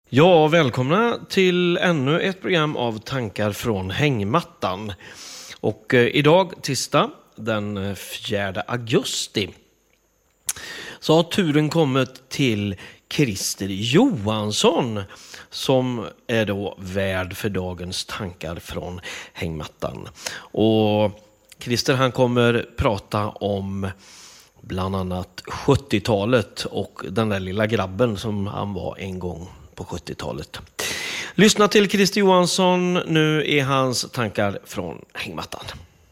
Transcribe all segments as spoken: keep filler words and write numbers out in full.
Ja, välkomna till ännu ett program av tankar från hängmattan. Och eh, idag, tisdag, den fjärde augusti, så har turen kommit till Christer Johansson som är då värd för dagens tankar från hängmattan. Och Christer, han kommer prata om bland annat sjuttiotalet och den där lilla grabben som han var en gång på sjuttiotalet. Lyssna till Christer Johansson, nu är hans tankar från hängmattan.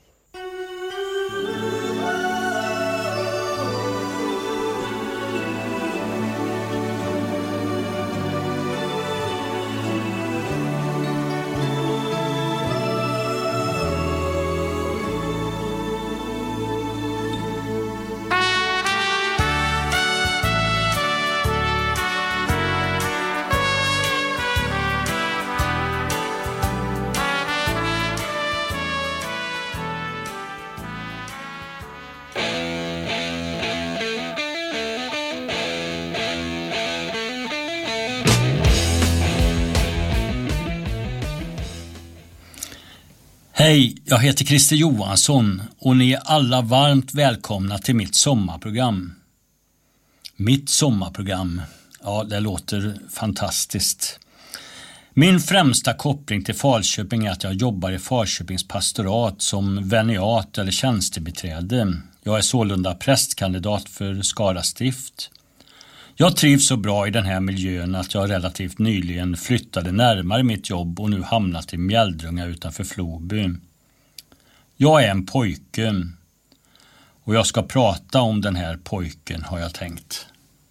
Hej, jag heter Christer Johansson och ni är alla varmt välkomna till mitt sommarprogram. Mitt sommarprogram, ja det låter fantastiskt. Min främsta koppling till Falköping är att jag jobbar i Falköpings pastorat som veniat eller tjänstebiträde. Jag är sålunda prästkandidat för Skara stift. Jag trivs så bra i den här miljön att jag relativt nyligen flyttade närmare mitt jobb och nu hamnat i Mjäldrunga utanför Floby. Jag är en pojke och jag ska prata om den här pojken, har jag tänkt.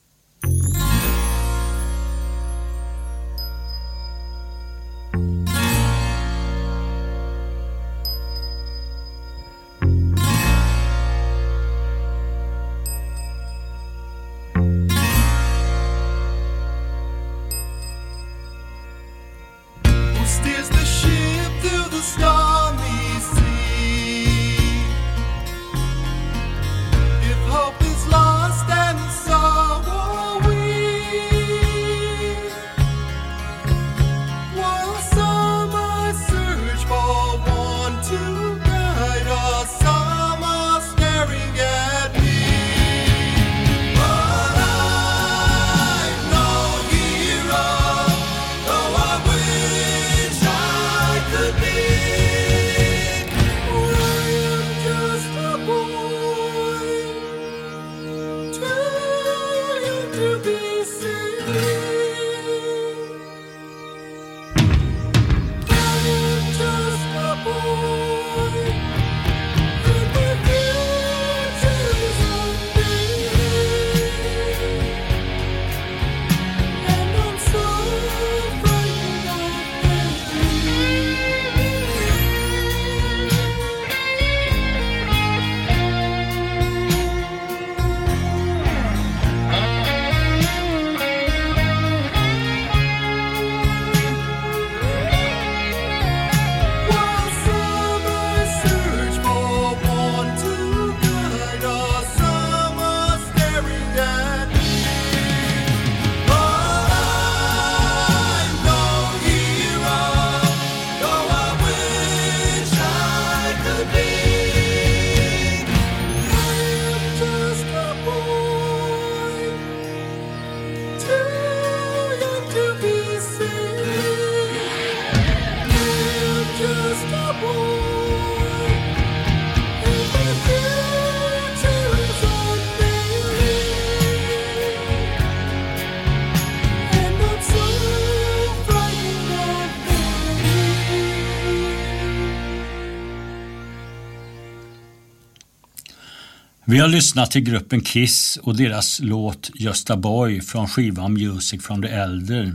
Vi har lyssnat till gruppen Kiss och deras låt Just a Boy från skivan Music from the Elder.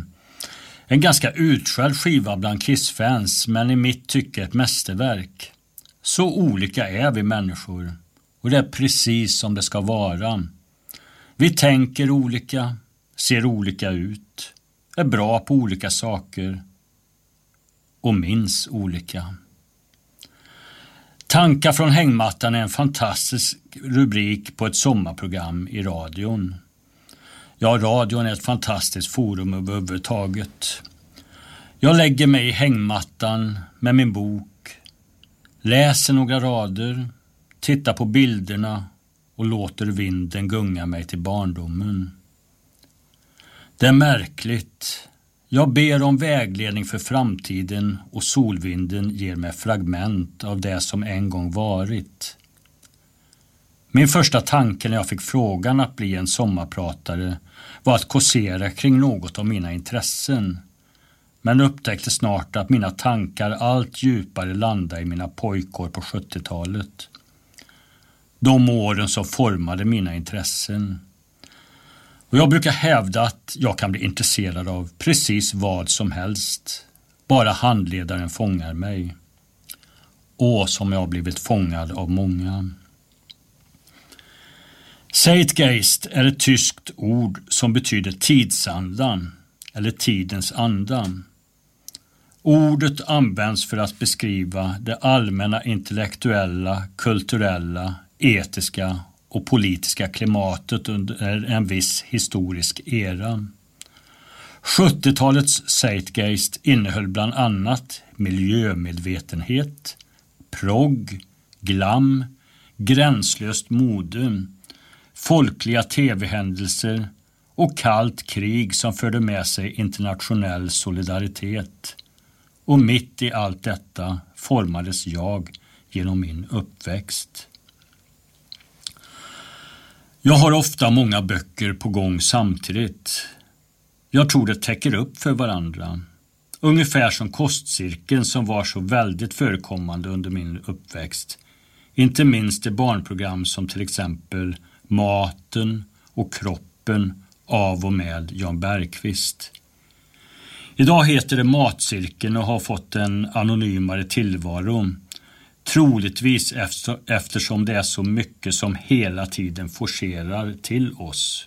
En ganska utskälld skiva bland Kiss-fans, men i mitt tycke ett mästerverk. Så olika är vi människor och det är precis som det ska vara. Vi tänker olika, ser olika ut, är bra på olika saker och minns olika. Tankar från hängmattan är en fantastisk rubrik på ett sommarprogram i radion. Ja, radion är ett fantastiskt forum överhuvudtaget. Jag lägger mig i hängmattan med min bok, läser några rader, tittar på bilderna och låter vinden gunga mig till barndomen. Det är märkligt. Jag ber om vägledning för framtiden och solvinden ger mig fragment av det som en gång varit. Min första tanke när jag fick frågan att bli en sommarpratare var att kåsera kring något av mina intressen. Men upptäckte snart att mina tankar allt djupare landade i mina pojkår på sjuttiotalet. De åren som formade mina intressen. Och jag brukar hävda att jag kan bli intresserad av precis vad som helst. Bara handledaren fångar mig. Och som jag har blivit fångad av många. Zeitgeist är ett tyskt ord som betyder tidsandan eller tidens anda. Ordet används för att beskriva det allmänna intellektuella, kulturella, etiska och politiska klimatet under en viss historisk era. sjuttiotalets Zeitgeist innehöll bland annat miljömedvetenhet, progg, glam, gränslöst mode, folkliga tv-händelser och kallt krig som förde med sig internationell solidaritet. Och mitt i allt detta formades jag genom min uppväxt. Jag har ofta många böcker på gång samtidigt. Jag tror det täcker upp för varandra. Ungefär som kostcirkeln som var så väldigt förekommande under min uppväxt. Inte minst i barnprogram som till exempel Maten och kroppen av och med Jan Bergqvist. Idag heter det Matcirkeln och har fått en anonymare tillvaro. Troligtvis efter, eftersom det är så mycket som hela tiden forcerar till oss.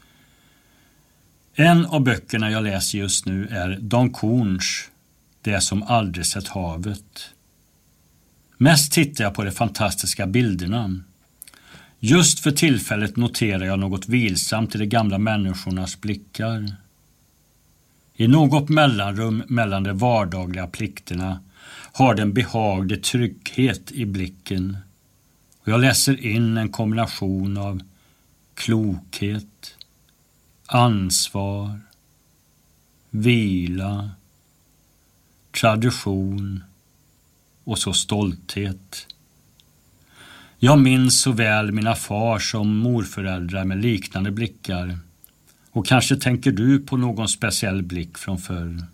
En av böckerna jag läser just nu är Dan Korns, Det som aldrig sett havet. Mest tittar jag på de fantastiska bilderna. Just för tillfället noterar jag något vilsamt i de gamla människornas blickar. I något mellanrum mellan de vardagliga plikterna har den behaglig trygghet i blicken. Och jag läser in en kombination av klokhet, ansvar, vila, tradition och så stolthet. Jag minns så väl mina far som morföräldrar med liknande blickar. Och kanske tänker du på någon speciell blick från förr.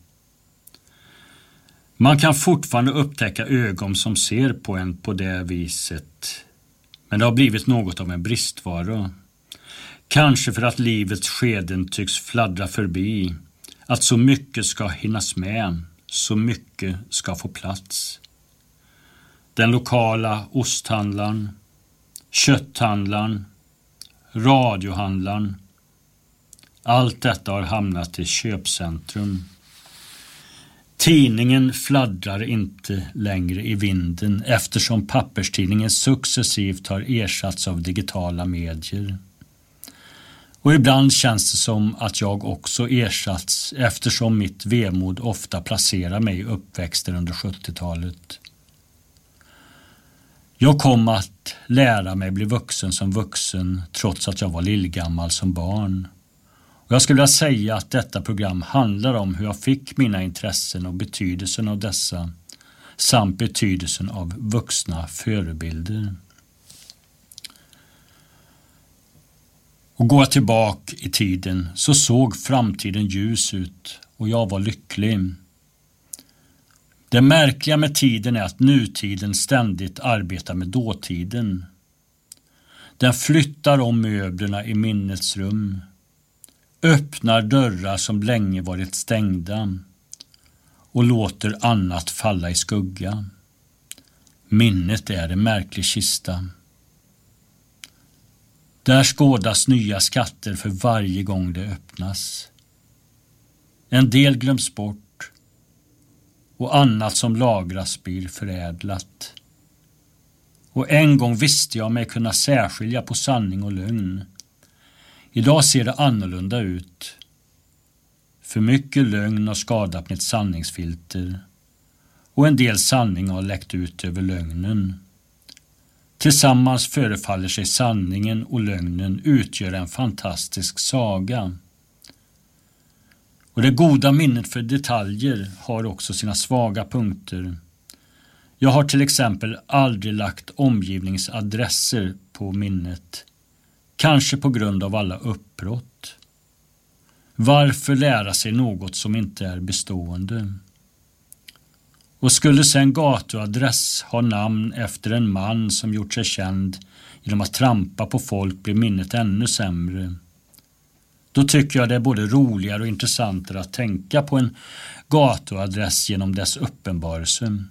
Man kan fortfarande upptäcka ögon som ser på en på det viset. Men det har blivit något av en bristvara. Kanske för att livets skeden tycks fladdra förbi. Att så mycket ska hinnas med. Så mycket ska få plats. Den lokala osthandlaren, kötthandlaren, radiohandlaren. Allt detta har hamnat i köpcentrum. Tidningen fladdrar inte längre i vinden eftersom papperstidningen successivt har ersatts av digitala medier. Och ibland känns det som att jag också ersatts eftersom mitt vemod ofta placerar mig i uppväxten under sjuttiotalet. Jag kom att lära mig bli vuxen som vuxen trots att jag var lillgammal som barn. Och jag skulle vilja säga att detta program handlar om hur jag fick mina intressen och betydelsen av dessa samt betydelsen av vuxna förebilder. Och går jag tillbaka i tiden så såg framtiden ljus ut och jag var lycklig. Det märkliga med tiden är att nutiden ständigt arbetar med dåtiden. Den flyttar om möblerna i minnets rum, öppnar dörrar som länge varit stängda och låter annat falla i skugga. Minnet är en märklig kista. Där skådas nya skatter för varje gång det öppnas. En del glöms bort och annat som lagras blir förädlat. Och en gång visste jag mig kunna särskilja på sanning och lögn. Idag ser det annorlunda ut. För mycket lögn har skadat mitt sanningsfilter och en del sanning har läckt ut över lögnen. Tillsammans förefaller sig sanningen och lögnen utgöra en fantastisk saga. Och det goda minnet för detaljer har också sina svaga punkter. Jag har till exempel aldrig lagt omgivningsadresser på minnet. Kanske på grund av alla uppbrott. Varför lära sig något som inte är bestående? Och skulle sen gatuadress ha namn efter en man som gjort sig känd genom att trampa på folk blir minnet ännu sämre. Då tycker jag det är både roligare och intressantare att tänka på en gatuadress genom dess uppenbarelse.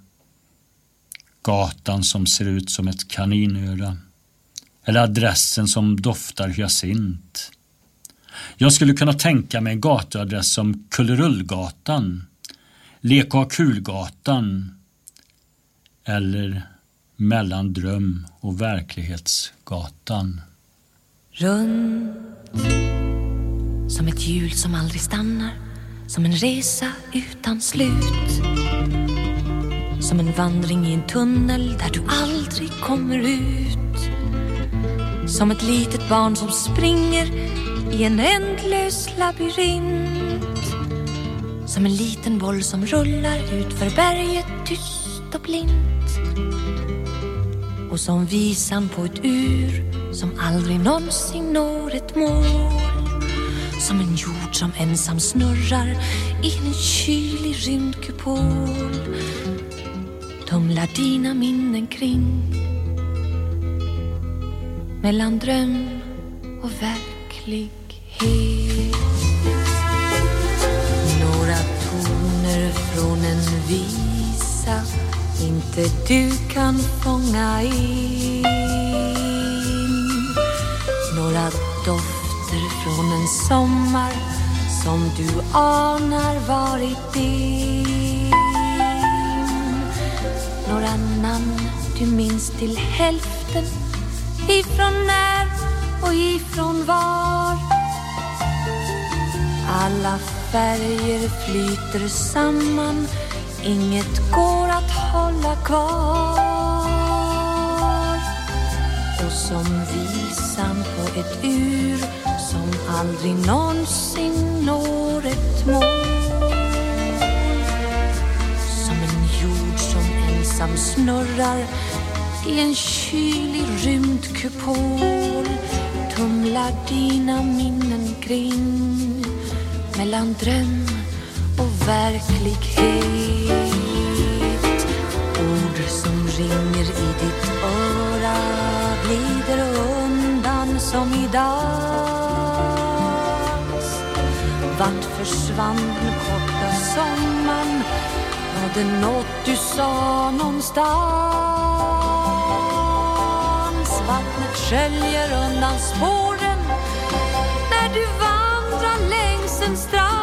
Gatan som ser ut som ett kaninöra. Eller adressen som doftar hyacint. Jag skulle kunna tänka mig en gatuadress som Kullerullgatan, Lek- och kulgatan eller mellan dröm- och verklighetsgatan. Runt som ett hjul som aldrig stannar, som en resa utan slut, som en vandring i en tunnel där du aldrig kommer ut, som ett litet barn som springer i en ändlös labyrint, som en liten boll som rullar ut för berget tyst och blint, och som visan på ett ur som aldrig någonsin når ett mål, som en jord som ensam snurrar i en kylig rymdkupol. Tumlar dina minnen kring mellan dröm och verklighet. Några toner från en visa inte du kan fånga in. Några dofter från en sommar som du anar varit din. Några namn du minns till hälften, ifrån när och ifrån var. Alla färger flyter samman, inget går att hålla kvar. Och som visan på ett ur som aldrig någonsin når ett mål. Som en jord som ensam snurrar i en kylig rymdkupol. Tumlar dina minnen kring mellan dröm och verklighet. Ord som ringer i ditt öra glider undan som i dans. Vart försvann den korta sommaren? Var det något du sa någonstans? Vattnet sköljer undan spåren när du vandrar längs en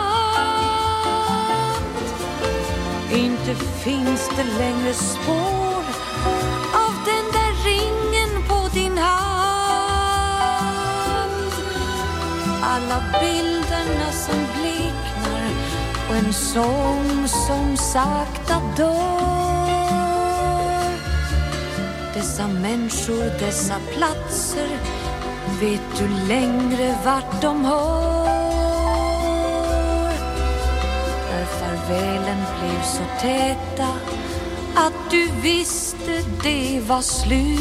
strand. Inte finns det längre spår av den där ringen på din hand. Alla bilderna som bleknar och en sång som sakta dör. Dessa människor, dessa platser, vet du längre vart de hör? När farvälen blev så täta att du visste det var slut,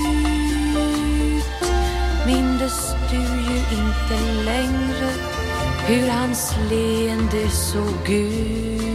mindes du ju inte längre hur hans leende såg ut.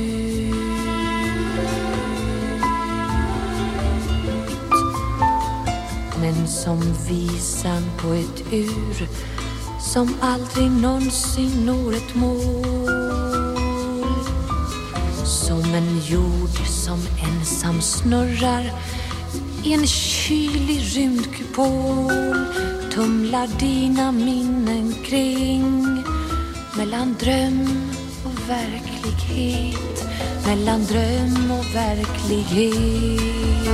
Men som visan på ett ur som aldrig någonsin når ett mål. Som en jord som ensam snurrar i en kylig rymdkupol. Tumlar dina minnen kring mellan dröm och verklighet. Mellan dröm och verklighet.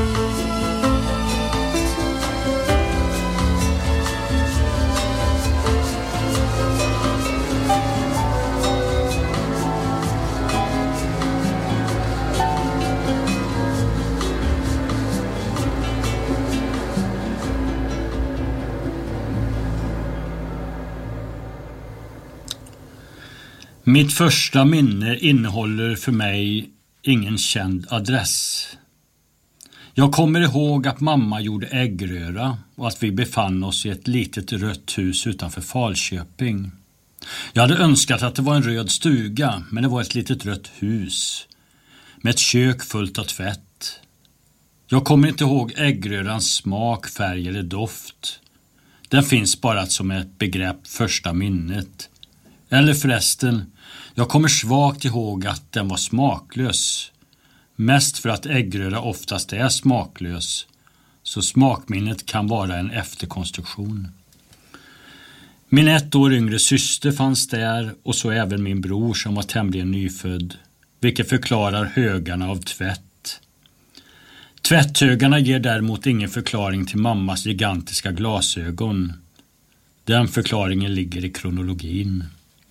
Mitt första minne innehåller för mig ingen känd adress. Jag kommer ihåg att mamma gjorde äggröra och att vi befann oss i ett litet rött hus utanför Falköping. Jag hade önskat att det var en röd stuga, men det var ett litet rött hus med ett kök fullt av tvätt. Jag kommer inte ihåg äggrörans smak, färg eller doft. Den finns bara som ett begrepp första minnet. Eller förresten, jag kommer svagt ihåg att den var smaklös. Mest för att äggröra oftast är smaklös, så smakminnet kan vara en efterkonstruktion. Min ett år yngre syster fanns där och så även min bror som var tämligen nyfödd, vilket förklarar högarna av tvätt. Tvätthögarna ger däremot ingen förklaring till mammas gigantiska glasögon. Den förklaringen ligger i kronologin.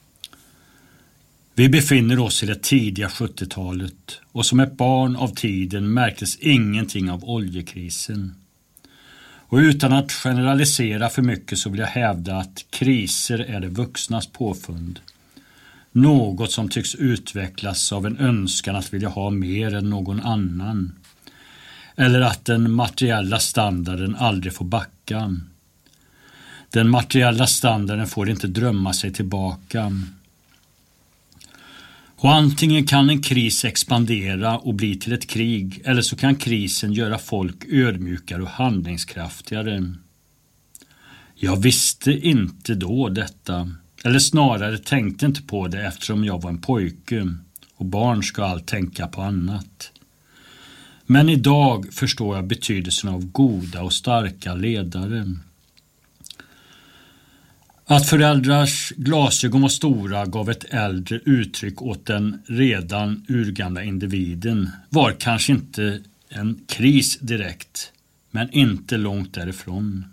Vi befinner oss i det tidiga sjuttiotalet och som ett barn av tiden märktes ingenting av oljekrisen. Och utan att generalisera för mycket så vill jag hävda att kriser är det vuxnas påfund. Något som tycks utvecklas av en önskan att vilja ha mer än någon annan. Eller att den materiella standarden aldrig får backa. Den materiella standarden får inte drömma sig tillbaka. Och antingen kan en kris expandera och bli till ett krig, eller så kan krisen göra folk ödmjukare och handlingskraftigare. Jag visste inte då detta, eller snarare tänkte inte på det eftersom jag var en pojke och barn ska allt tänka på annat. Men idag förstår jag betydelsen av goda och starka ledare. Att föräldrars glasögon var stora gav ett äldre uttryck åt den redan urgamla individen var kanske inte en kris direkt, men inte långt därifrån.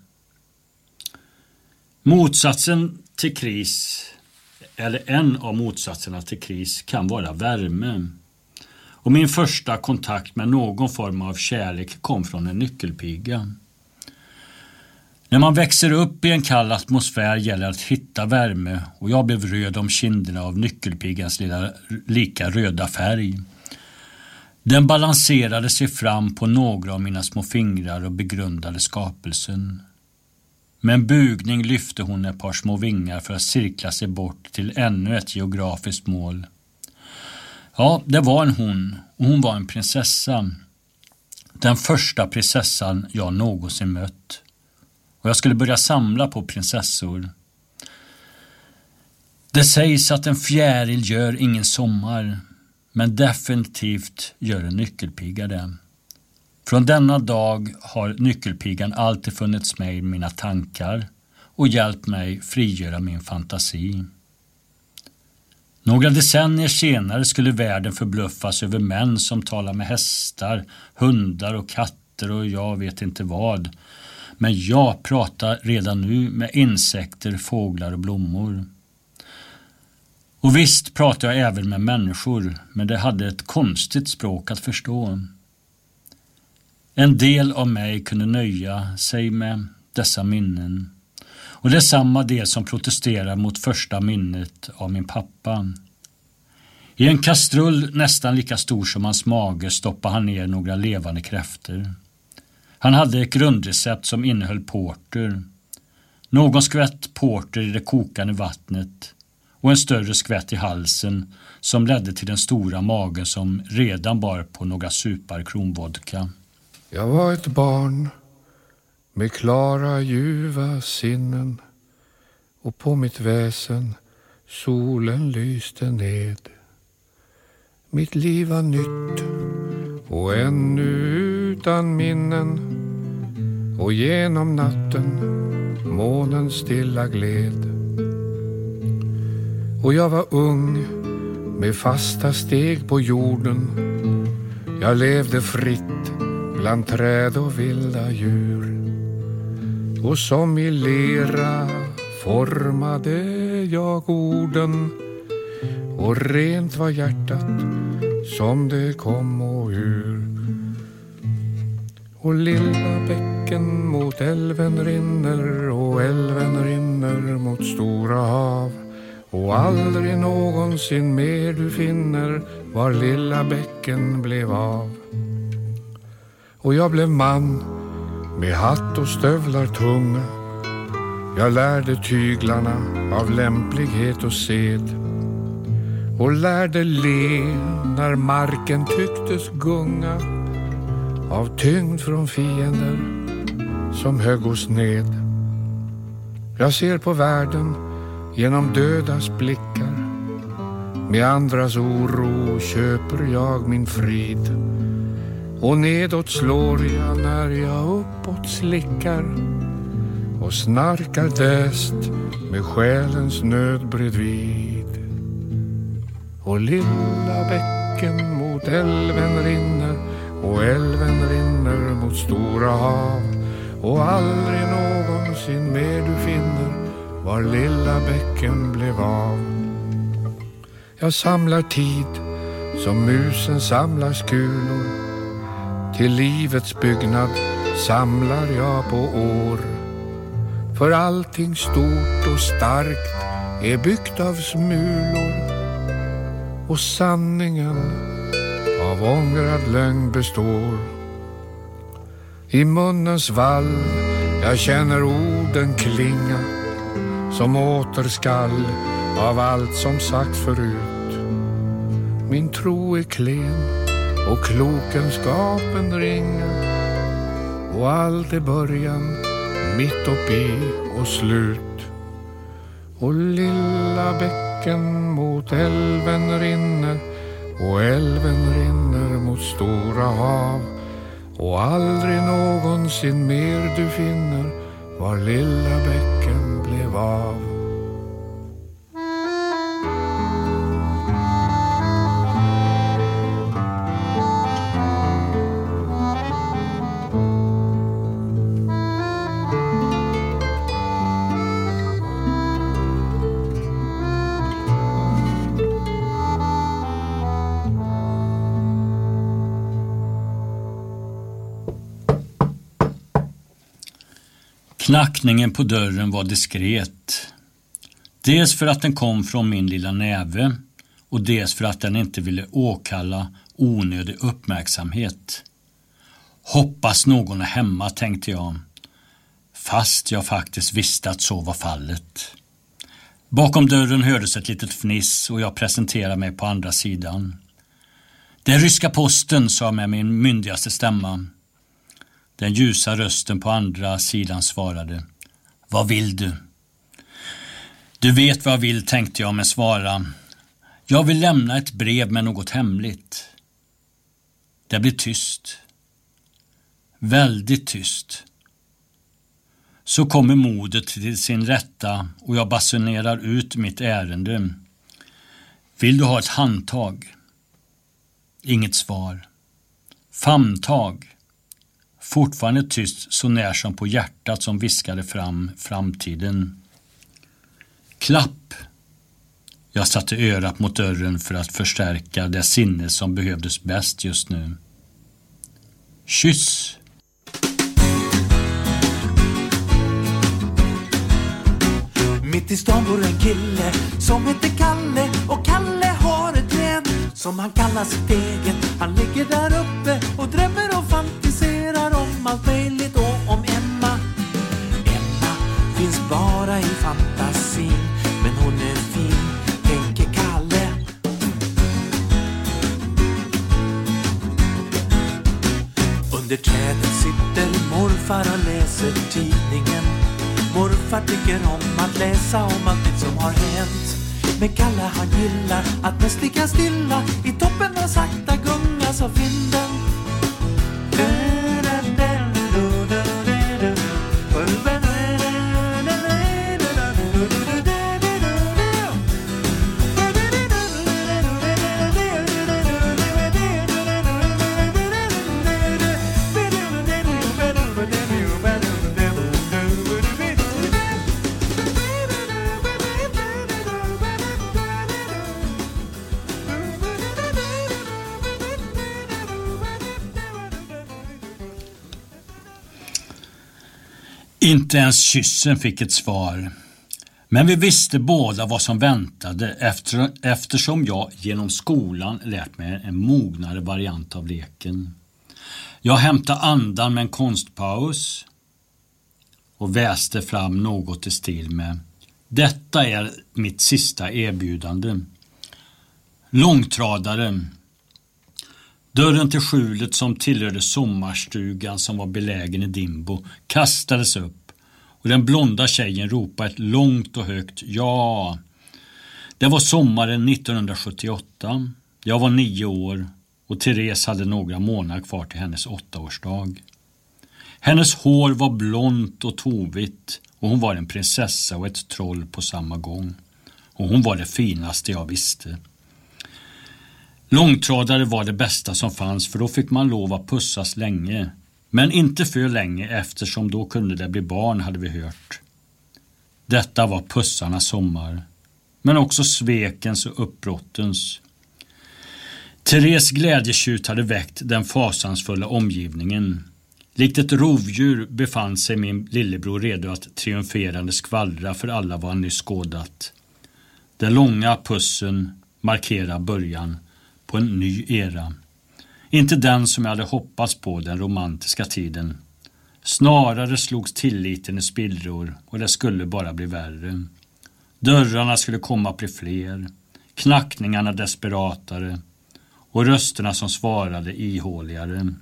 Motsatsen till kris, eller en av motsatserna till kris, kan vara värme. Och min första kontakt med någon form av kärlek kom från en nyckelpiga. När man växer upp i en kall atmosfär gäller att hitta värme och jag blev röd om kinderna av nyckelpigans lilla lika röda färg. Den balanserade sig fram på några av mina små fingrar och begrundade skapelsen. Med en bugning lyfte hon ett par små vingar för att cirkla sig bort till ännu ett geografiskt mål. Ja, det var en hon och hon var en prinsessa. Den första prinsessan jag någonsin mött. Och jag skulle börja samla på prinsessor. Det sägs att en fjäril gör ingen sommar, men definitivt gör en nyckelpiga det. Från denna dag har nyckelpigan alltid funnits med i mina tankar och hjälpt mig frigöra min fantasi. Några decennier senare skulle världen förbluffas över män som talar med hästar, hundar och katter och jag vet inte vad. Men jag pratar redan nu med insekter, fåglar och blommor. Och visst pratar jag även med människor, men det hade ett konstigt språk att förstå. En del av mig kunde nöja sig med dessa minnen. Och det är samma del som protesterar mot första minnet av min pappa. I en kastrull nästan lika stor som hans mage stoppade han ner några levande kräftor. Han hade ett grundrecept som innehöll porter. Någon skvätt porter i det kokande vattnet och en större skvätt i halsen som ledde till den stora magen som redan bar på några supar kronvodka. Jag var ett barn med klara ljuva sinnen och på mitt väsen solen lyste ned. Mitt liv var nytt och ännu utan minnen och genom natten månen stilla gled. Och jag var ung med fasta steg på jorden. Jag levde fritt bland träd och vilda djur. Och som i lera formade jag orden. Och rent var hjärtat som det kom och ur. Och lilla bäcken mot älven rinner och älven rinner mot stora hav. och aldrig någonsin mer du finner var lilla bäcken blev av. Och jag blev man med hatt och stövlar tunga. Jag lärde tyglarna av lämplighet och sed och lärde le när marken tycktes gunga av tyngd från fiender som högg oss ned. Jag ser på världen genom dödas blickar. Med andras oro köper jag min frid. Och nedåt slår jag när jag uppåt slickar och snarkar däst med själens nöd bredvid. Och lilla bäcken mot älven rinner och älven rinner mot stora hav. Och aldrig någonsin mer du finner var lilla bäcken blev av. Jag samlar tid som musen samlar skulor. Till livets byggnad samlar jag på år. För allting stort och starkt är byggt av smulor. Och sanningen av ångrad lögn består. I munnens vall jag känner orden klinga som återskall av allt som sagt förut. Min tro är klen och klokenskapen ringa och allt är början, mitt uppe och slut. Och lilla bäcken mot älven rinner och älven rinner mot stora hav. Och aldrig någonsin mer du finner var lilla bäcken blev av. Knackningen på dörren var diskret. Dels för att den kom från min lilla näve och dels för att den inte ville åkalla onödig uppmärksamhet. Hoppas någon är hemma, tänkte jag. Fast jag faktiskt visste att så var fallet. Bakom dörren hördes ett litet fniss och jag presenterade mig på andra sidan. Det är ryska posten, sa jag med min myndigaste stämma. Den ljusa rösten på andra sidan svarade. Vad vill du? Du vet vad jag vill, tänkte jag, men svara. Jag vill lämna ett brev med något hemligt. Det blir tyst. Väldigt tyst. Så kommer modet till sin rätta och jag basunerar ut mitt ärende. Vill du ha ett handtag? Inget svar. Famntag. Fortfarande tyst, så när som på hjärtat som viskade fram framtiden. Klapp. Jag satte örat mot dörren för att förstärka det sinne som behövdes bäst just nu. Kyss. Mitt i stan bor en kille som heter Kalle. Och Kalle har ett län som han kallar sitt eget. Han ligger där uppe och drömmer och fantiserar om allt möjligt och om Emma. Emma finns bara i fantasin, men hon är fin, tänker Kalle. Under trädet sitter morfar och läser tidningen. Morfar tycker om att läsa om allt det som har hänt. Men Kalle han gillar att mest ligga stilla i toppen och sakta gunga så vinden. Inte ens kyssen fick ett svar. Men vi visste båda vad som väntade efter, eftersom jag genom skolan lärt mig en mognare variant av leken. Jag hämtade andan med en konstpaus och väste fram något i stil med: detta är mitt sista erbjudande. Långtradare. Dörren till skjulet som tillhörde sommarstugan som var belägen i Dimbo kastades upp och den blonda tjejen ropade ett långt och högt ja. Det var sommaren nittonhundrasjuttioåtta. Jag var nio år och Therese hade några månader kvar till hennes åttaårsdag. Hennes hår var blont och tovigt och hon var en prinsessa och ett troll på samma gång. Och hon var det finaste jag visste. Långtradare var det bästa som fanns, för då fick man lov att pussas länge. Men inte för länge, eftersom då kunde det bli barn, hade vi hört. Detta var pussarnas sommar, men också svekens och uppbrottens. Therese glädjetjut hade väckt den fasansfulla omgivningen. Likt ett rovdjur befann sig min lillebror redo att triumferande skvallra för alla vad han nyss skådat. Den långa pussen markerar början på en ny era. Inte den som jag hade hoppats på, den romantiska tiden. Snarare slogs tilliten i spillror och det skulle bara bli värre. Dörrarna skulle komma att bli fler, knackningarna desperatare och rösterna som svarade ihåligare.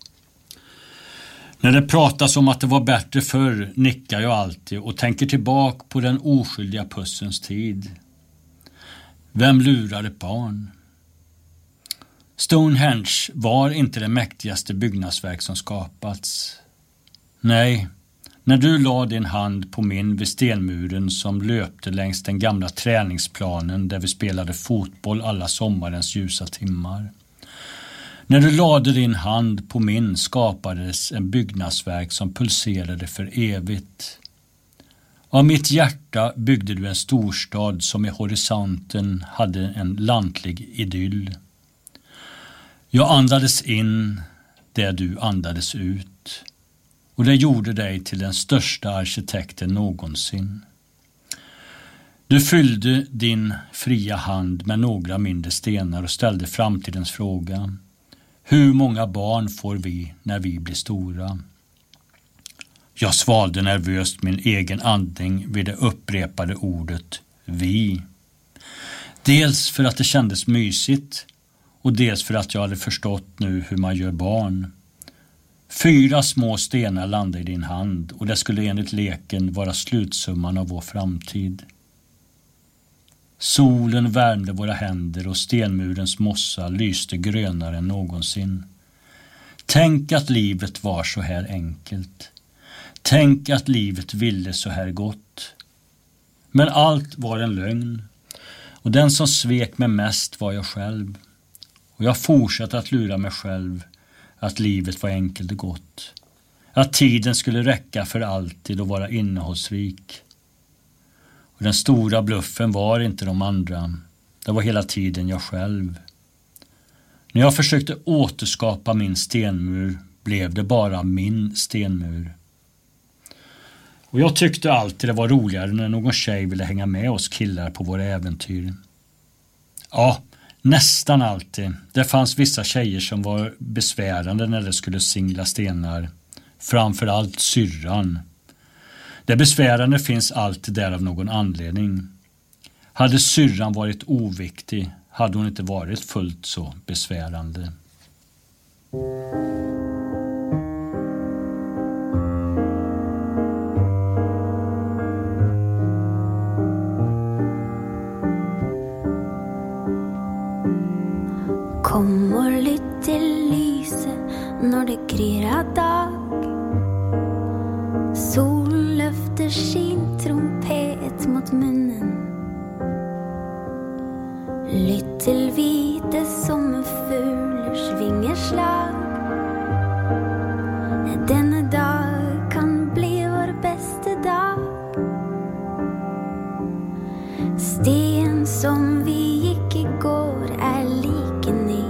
När det pratas om att det var bättre förr nickar jag alltid och tänker tillbaka på den oskyldiga pussens tid. Vem lurar ett barn? Stonehenge var inte det mäktigaste byggnadsverk som skapats. Nej, när du la din hand på min vid stenmuren som löpte längs den gamla träningsplanen där vi spelade fotboll alla sommarens ljusa timmar. När du lade din hand på min skapades en byggnadsverk som pulserade för evigt. Av mitt hjärta byggde du en storstad som i horisonten hade en lantlig idyll. Jag andades in det du andades ut, och det gjorde dig till den största arkitekten någonsin. Du fyllde din fria hand med några mindre stenar och ställde framtidens fråga: hur många barn får vi när vi blir stora? Jag svalde nervöst min egen andning vid det upprepade ordet vi. Dels för att det kändes mysigt och dels för att jag hade förstått nu hur man gör barn. Fyra små stenar landade i din hand och det skulle enligt leken vara slutsumman av vår framtid. Solen värmde våra händer och stenmurens mossa lyste grönare än någonsin. Tänk att livet var så här enkelt. Tänk att livet ville så här gott. Men allt var en lögn. Och den som svek mig mest var jag själv. Och jag fortsatte att lura mig själv att livet var enkelt och gott. Att tiden skulle räcka för alltid och vara innehållsrik. Och den stora bluffen var inte de andra. Det var hela tiden jag själv. När jag försökte återskapa min stenmur blev det bara min stenmur. Och jag tyckte alltid det var roligare när någon tjej ville hänga med oss killar på våra äventyr. Ja, nästan alltid. Det fanns vissa tjejer som var besvärande när det skulle singla stenar. Framförallt syrran. Det besvärande finns alltid där av någon anledning. Hade syrran varit oviktig hade hon inte varit fullt så besvärande. Kommer lite lyse när det gryr dag. Sol löfter sin trompet mot munnen. Lytt till vite sommerfuglers vingerslag. Denna dag kan bli vår bästa dag. Sten som vi gick igår är lika ny.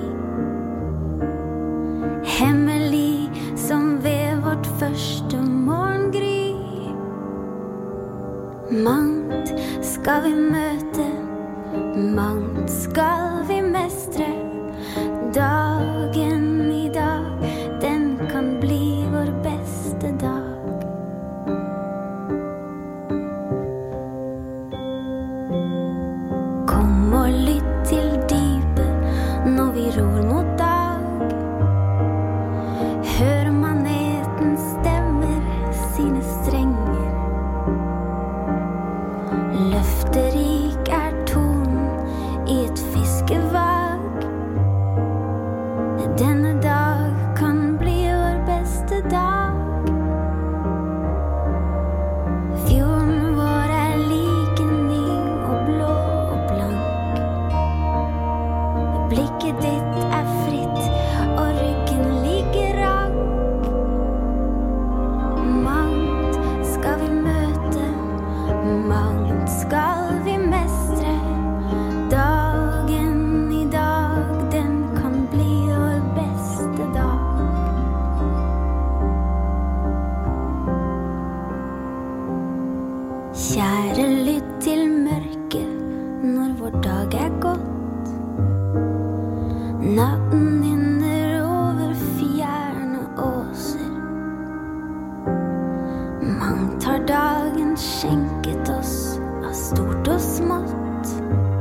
Hemmelig som vid vårt första morgongry. Man mangt ska vi möte, mangt ska vi mästre. Dagen idag, den kan bli vår bästa dag. Kom och lytt till dypet när vi ror mot dag. Hör maneten stämmer sina strängar. Löfterik är ton i ett fiskevag. Denna dag kan bli vår bästa dag. Fjorden vår är lika ny och blå och blank. Blicket ditt är fritt och ryggen ligger rank. Mangt ska vi möta, mangt ska vi mästra. Dagen idag, den kan bli vår bästa dag. Kära, lytt till mörker när vår dag är gått. Natten hinner över fjärna åser. Mangt har dagen skänket oss av stort och smått.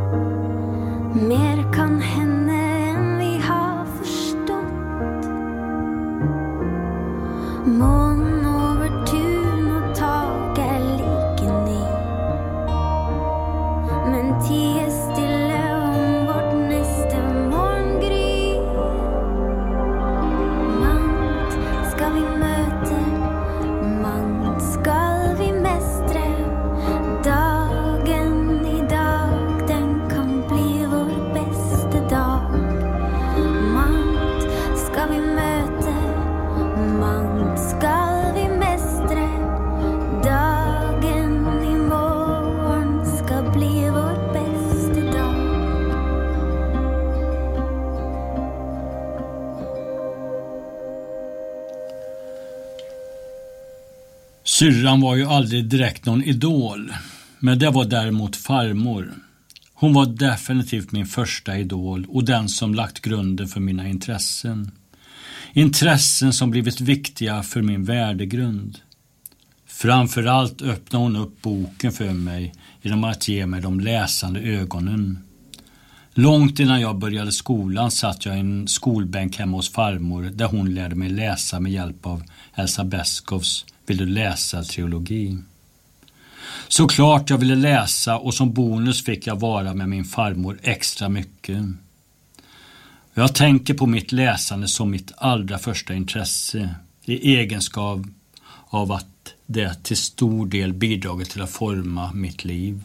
Mer kan hända än vi har förstått. Mån över tun och tak är lika ny. Men tige stilla om vårt nästa morgongry. Mangt ska vi möta, mangt ska vi mästra. Dagen idag, den kan bli vår bästa dag. Mangt ska vi möta, mangt ska vi mästra. Dagen imorgon ska bli vår bästa dag. Syrran var ju aldrig direkt någon idol, men det var däremot farmor. Hon var definitivt min första idol och den som lagt grunden för mina intressen. Intressen som blivit viktiga för min värdegrund. Framförallt öppnade hon upp boken för mig genom att ge mig de läsande ögonen. Långt innan jag började skolan satt jag i en skolbänk hemma hos farmor där hon lärde mig läsa med hjälp av Elsa Beskows Vill du läsa trilogi. Såklart jag ville läsa och som bonus fick jag vara med min farmor extra mycket. Jag tänker på mitt läsande som mitt allra första intresse i egenskap av att det till stor del bidragit till att forma mitt liv.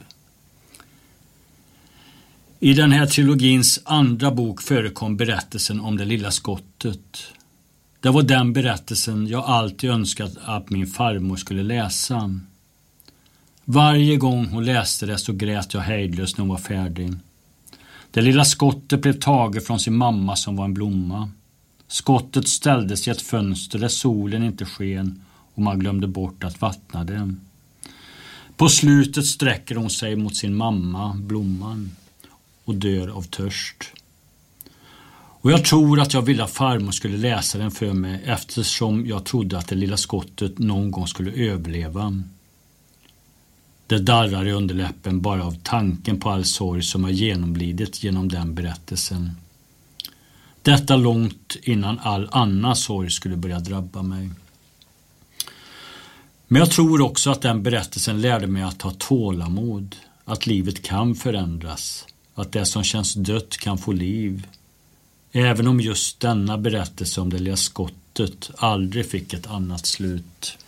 I den här trilogins andra bok förekom berättelsen om det lilla skottet. Det var den berättelsen jag alltid önskat att min farmor skulle läsa. Varje gång hon läste det så grät jag hejdlöst när hon var färdig. Det lilla skottet blev taget från sin mamma som var en blomma. Skottet ställdes i ett fönster där solen inte sken och man glömde bort att vattna det. På slutet sträcker hon sig mot sin mamma, blomman, och dör av törst. Och jag tror att jag ville att farmor skulle läsa den för mig eftersom jag trodde att det lilla skottet någon gång skulle överleva. Det darrar i underläppen bara av tanken på all sorg som jag genomlidit genom den berättelsen. Detta långt innan all annan sorg skulle börja drabba mig. Men jag tror också att den berättelsen lärde mig att ha tålamod, att livet kan förändras, att det som känns dött kan få liv. Även om just denna berättelse om det lilla skottet aldrig fick ett annat slut.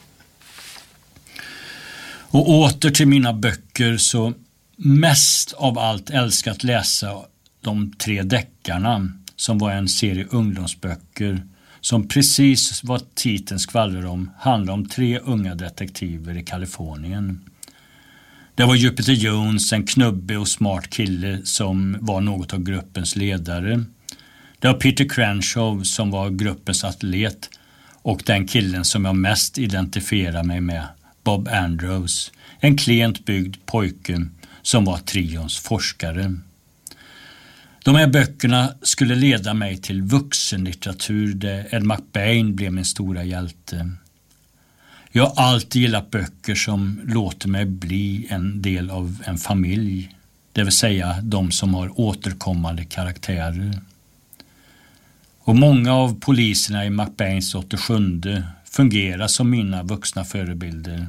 Och åter till mina böcker, så mest av allt älskat att läsa de tre deckarna som var en serie ungdomsböcker som precis vad titeln skvallrar om handlar om tre unga detektiver i Kalifornien. Det var Jupiter Jones, en knubbig och smart kille som var något av gruppens ledare. Det var Peter Crenshaw som var gruppens atlet och den killen som jag mest identifierar mig med Bob Andrews, en klent byggd pojke som var trions forskare. De här böckerna skulle leda mig till vuxenlitteratur där Ed McBain blev min stora hjälte. Jag har alltid gillat böcker som låter mig bli en del av en familj, det vill säga de som har återkommande karaktärer. Och många av poliserna i McBains åttiosju fungerar som mina vuxna förebilder.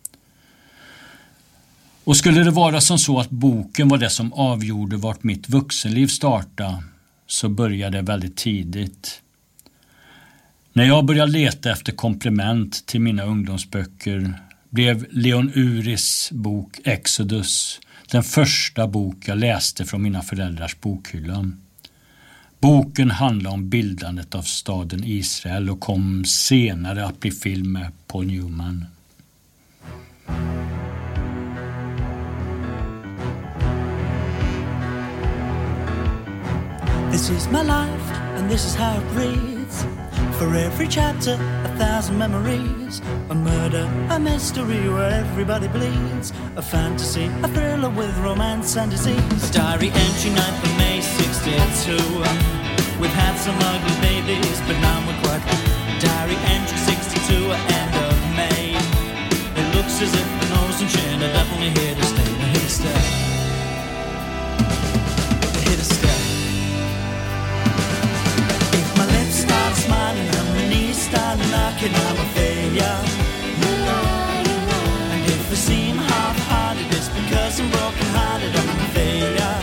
Och skulle det vara som så att boken var det som avgjorde vart mitt vuxenliv startade, så började det väldigt tidigt. När jag började leta efter komplement till mina ungdomsböcker blev Leon Uris bok Exodus den första bok jag läste från mina föräldrars bokhylla. Boken handlar om bildandet av staden Israel och kom senare att bli film med Paul Newman. This is my life, and this is how it reads. For every chapter, a thousand memories. A murder, a mystery where everybody bleeds. A fantasy, a thriller with romance and disease. A diary entry ninth of May sixty-two. We've had some ugly babies, but now we're quite good. Diary entry sixty-two, end of May. It looks as if the nose and chin are definitely here to stay. They're here to stay. They're here to stay. Smiling and my knees start knocking, I'm a failure. And if I seem half-hearted, it's because I'm broken-hearted, I'm a failure.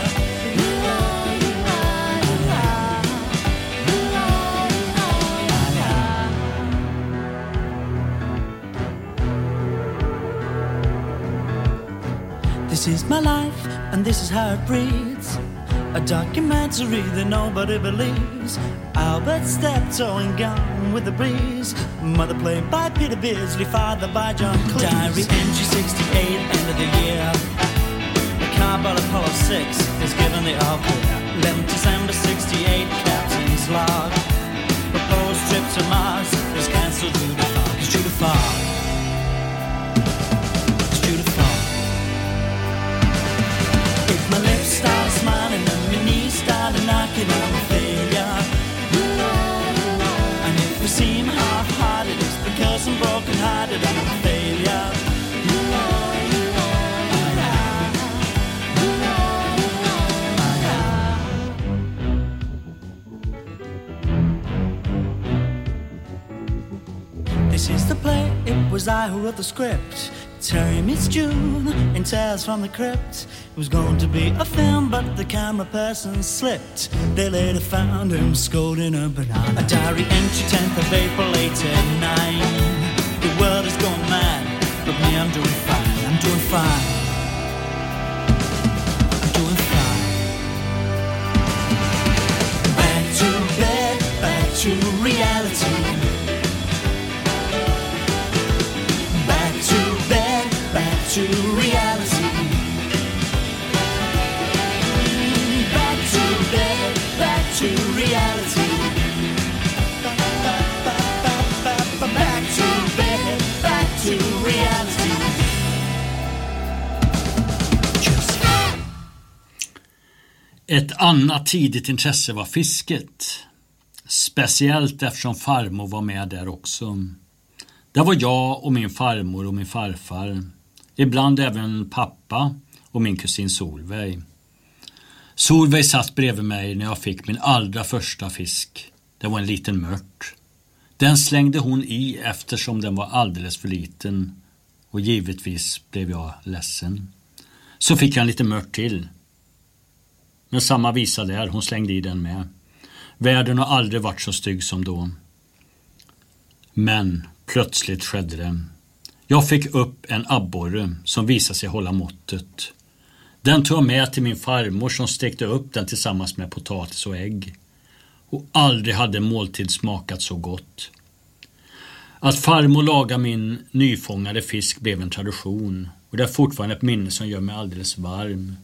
This is my life, and this is how it breathes. A documentary that nobody believes. Albert Steptoe Gone with the Breeze. Mother played by Peter Beardsley, father by John Cleese. Diary entry sixty-eight, end of the year. The cardboard Apollo six is given the all clear. eleventh December sixty-eight, captain's log. Proposed trip to Mars is cancelled due to fog. It's due to fog. It's due to fog. If my lips start smiling and my knees start knocking, I'm a failure. And if we seem half-hearted, it's because I'm broken-hearted, I'm a failure. This is the play, it was I who wrote the script. Terry meets June in Tales from the Crypt. It was going to be a film, but the camera person slipped. They later found him scolding a banana. A diary entry tenth of April eighty-nine. The world is going mad, but me, I'm doing fine. I'm doing fine. I'm doing fine. Back to bed, back to reality. Back to bed, back to reality. Back to bed, back to reality. Back to bed, back to reality. Just. Ett annat tidigt intresse var fisket. Speciellt eftersom farmor var med där också. Det var jag och min farmor och min farfar. Ibland även pappa och min kusin Solveig. Solveig satt bredvid mig när jag fick min allra första fisk. Det var en liten mört. Den slängde hon i eftersom den var alldeles för liten. Och givetvis blev jag ledsen. Så fick jag en liten mört till. Men samma visa där, hon slängde i den med. Världen har aldrig varit så stygg som då. Men plötsligt skedde det. Jag fick upp en abborre som visade sig hålla måttet. Den tog jag med till min farmor som stekte upp den tillsammans med potatis och ägg. Och aldrig hade måltid smakat så gott. Att farmor laga min nyfångade fisk blev en tradition. Och det är fortfarande ett minne som gör mig alldeles varm.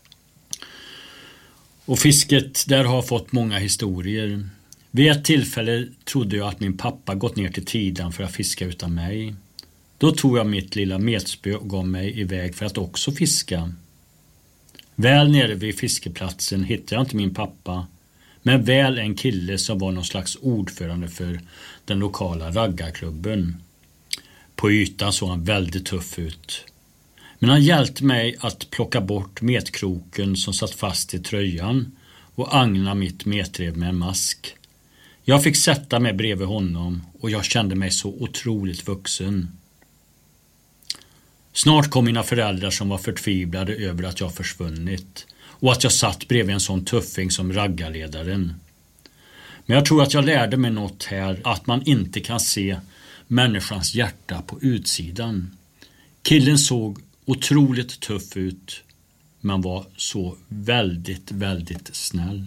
Och fisket, där har fått många historier. Vid ett tillfälle trodde jag att min pappa gått ner till Tidan för att fiska utan mig. Då tog jag mitt lilla metspö och gav mig iväg för att också fiska. Väl nere vid fiskeplatsen hittade jag inte min pappa, men väl en kille som var någon slags ordförande för den lokala raggarklubben. På ytan såg han väldigt tuff ut. Men han hjälpte mig att plocka bort metkroken som satt fast i tröjan och agna mitt metrev med en mask. Jag fick sätta mig bredvid honom och jag kände mig så otroligt vuxen. Snart kom mina föräldrar som var förtvivlade över att jag försvunnit och att jag satt bredvid en sån tuffing som raggarledaren. Men jag tror att jag lärde mig något här, att man inte kan se människans hjärta på utsidan. Killen såg otroligt tuff ut, men var så väldigt, väldigt snäll.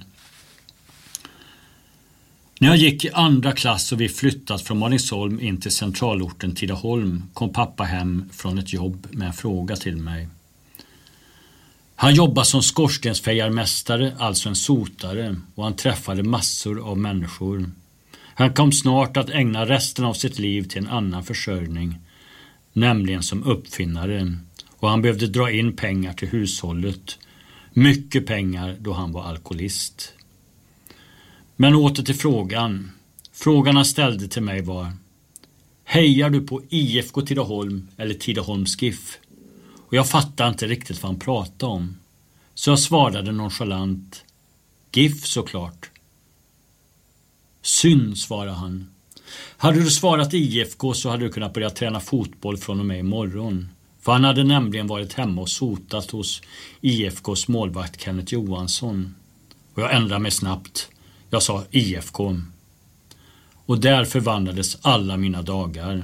När jag gick i andra klass och vi flyttat från Malungsholm in till centralorten Tidaholm kom pappa hem från ett jobb med en fråga till mig. Han jobbade som skorstensfejarmästare, alltså en sotare, och han träffade massor av människor. Han kom snart att ägna resten av sitt liv till en annan försörjning, nämligen som uppfinnare, och han behövde dra in pengar till hushållet. Mycket pengar då han var alkoholist. Men åter till frågan. Frågan han ställde till mig var: hejar du på I F K Tidaholm eller Tidaholms GIF? Och jag fattade inte riktigt vad han pratade om. Så jag svarade nonchalant: GIF såklart. Synd, svarade han. Hade du svarat I F K så hade du kunnat börja träna fotboll från och med imorgon. För han hade nämligen varit hemma och sotat hos I F K:s målvakt Kenneth Johansson. Och jag ändrade mig snabbt. Jag sa I F K. Och där förvandlades alla mina dagar.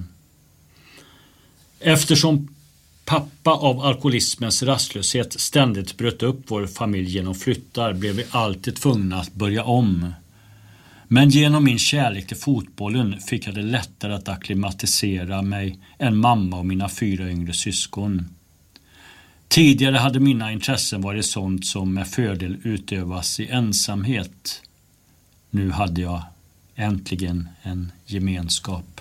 Eftersom pappa av alkoholismens rastlöshet ständigt bröt upp vår familj genom flyttar blev vi alltid tvungna att börja om. Men genom min kärlek till fotbollen fick jag det lättare att akklimatisera mig än mamma och mina fyra yngre syskon. Tidigare hade mina intressen varit sånt som med fördel utövas i ensamhet. Nu hade jag äntligen en gemenskap.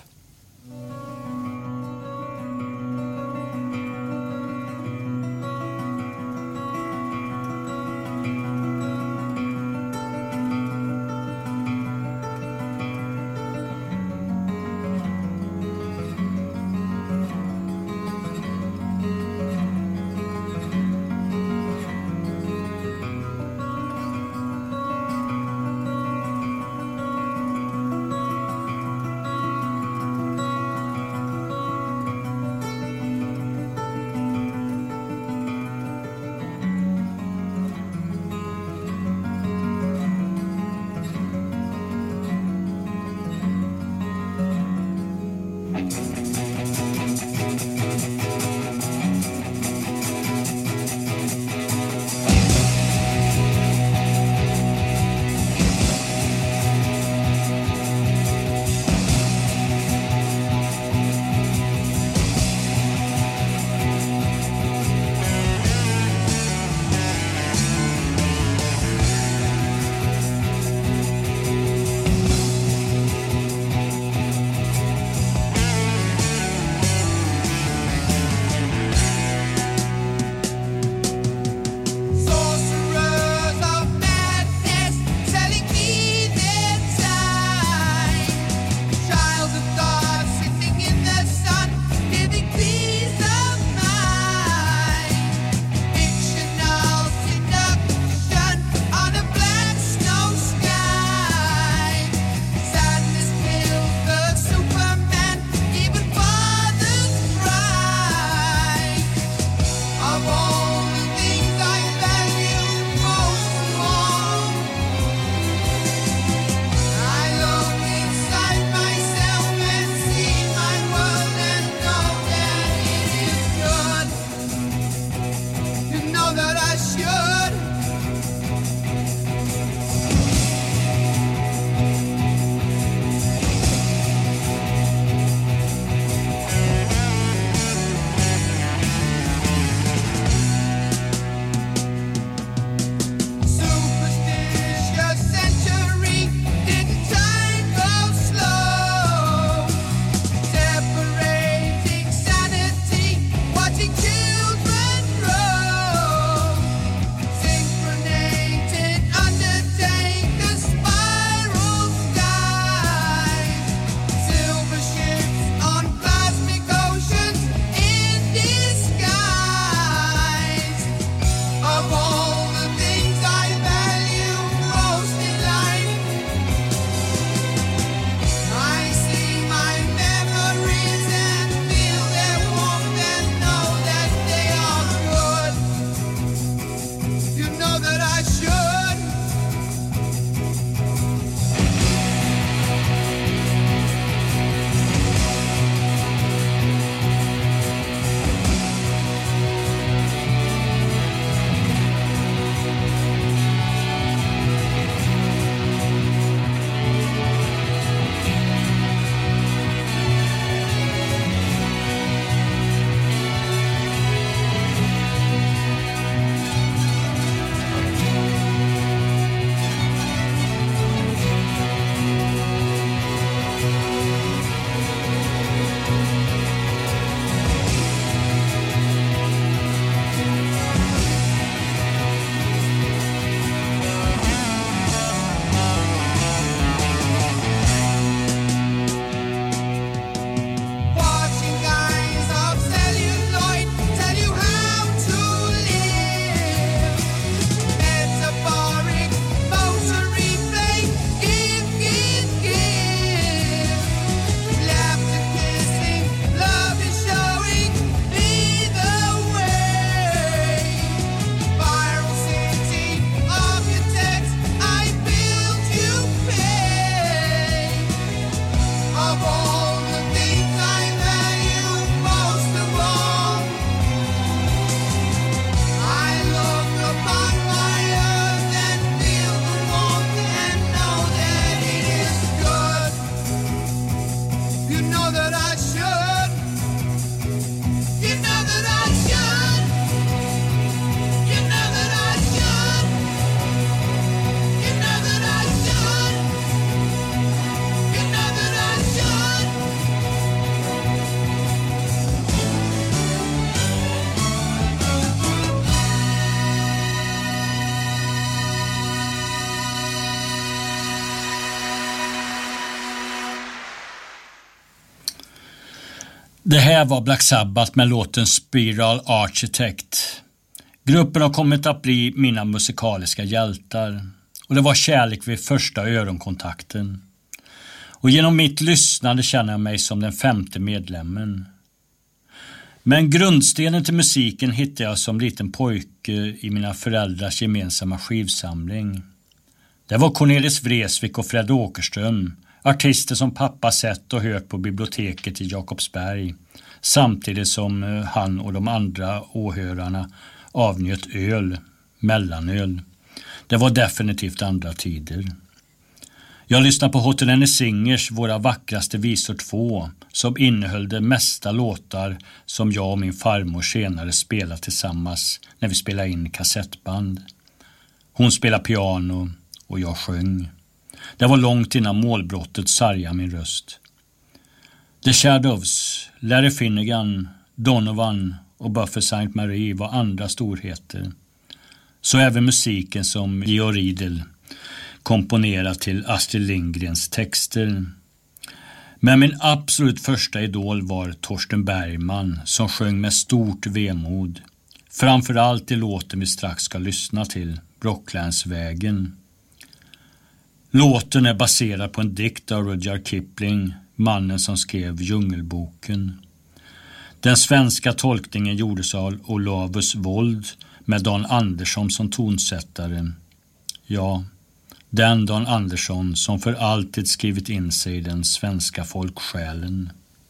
Det här var Black Sabbath med låten Spiral Architect. Gruppen har kommit att bli mina musikaliska hjältar. Och det var kärlek vid första öronkontakten. Och genom mitt lyssnande känner jag mig som den femte medlemmen. Men grundstenen till musiken hittade jag som liten pojke i mina föräldrars gemensamma skivsamling. Det var Cornelis Vreeswijk och Fred Åkerström, artister som pappa sett och hört på biblioteket i Jakobsberg, samtidigt som han och de andra åhörarna avnjöt öl, mellanöl. Det var definitivt andra tider. Jag lyssnade på Hotel Henry Singers Våra vackraste visor två, som innehöll de mesta låtar som jag och min farmor senare spelade tillsammans när vi spelade in kassettband. Hon spelade piano och jag sjöng. Det var långt innan målbrottet sargade min röst. The Shadows, Larry Finnegan, Donovan och Buffer Saint Marie var andra storheter. Så även musiken som Georg Riedel komponerat till Astrid Lindgrens texter. Men min absolut första idol var Torsten Bergman, som sjöng med stort vemod. Framförallt i låten vi strax ska lyssna till, Brocklandsvägen. Låten är baserad på en dikt av Rudyard Kipling, mannen som skrev Djungelboken. Den svenska tolkningen gjordes av Olavus Wold med Dan Andersson som tonsättare. Ja, den Dan Andersson som för alltid skrivit in sig i den svenska folksjälen.